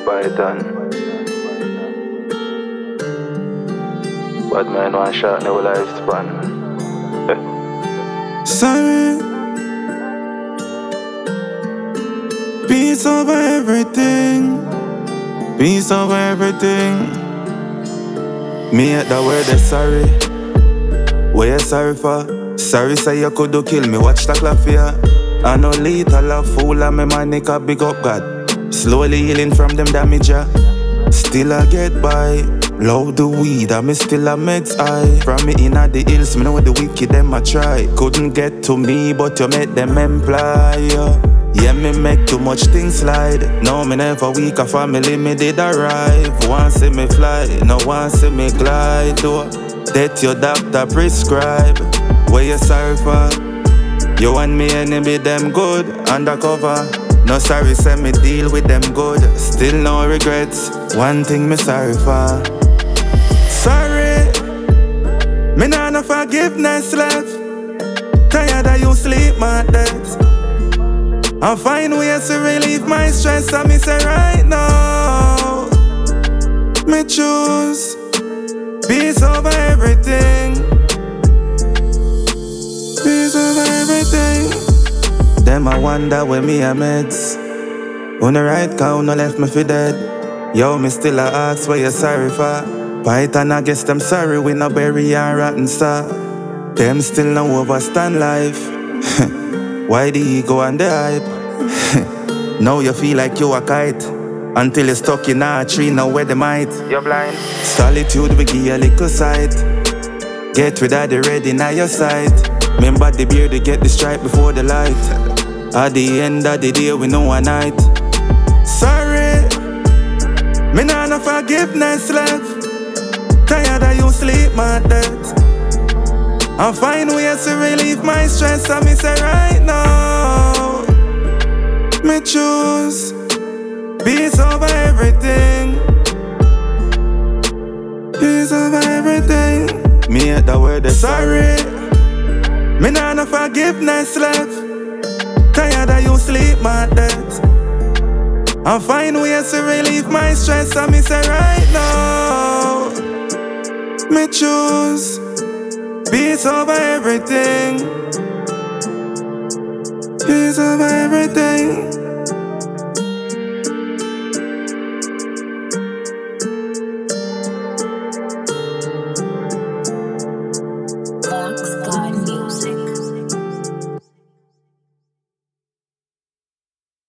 Python. Bad man one shot no lifespan. Sorry. Peace over everything. Peace over everything. Me at the word is sorry. What you sorry for? Sorry say you could do kill me. Watch the clock for ya. I know little a fool and me man nigga big up God. Slowly healing from them damage ya. Still I get by. Love the weed and me still a meds high. From me inna the hills, me know the wicked them a try. Couldn't get to me but you make them employ ya. Yeah, me make too much things slide. No, me never weak, a family me did arrive. One see me fly, no one see me glide. That your doctor prescribe. Where you sorry for? You and me enemy them good, undercover. No sorry, say me deal with them good. Still no regrets, one thing me sorry for. Sorry, me nah no forgiveness left. Tired of you sleep my death. I find ways to relieve my stress, and me say right now, me choose peace over everything. Peace over everything. Them I wonder where me a meds. On the right count, no left me for dead. Yo, me still a ask where you sorry for. Python, I guess them sorry we no bury and rotten star. Them still no overstand life. Why the ego and the hype? Now you feel like you a kite until you're stuck in a tree, now where the might. You're blind. Solitude will give you a little sight. Get rid of the red in your sight. Remember the beard to get the stripe before the light. At the end of the day we know a night. Sorry, me nah no forgiveness left. Tired of you sleep my death. I find ways to relieve my stress, and me say right now, me choose peace over everything. Peace over everything. Me at the word is sorry. Me nah no forgiveness left. Tired of you sleep my death. I find ways to relieve my stress, and me say right now, me choose peace over everything. Peace over everything.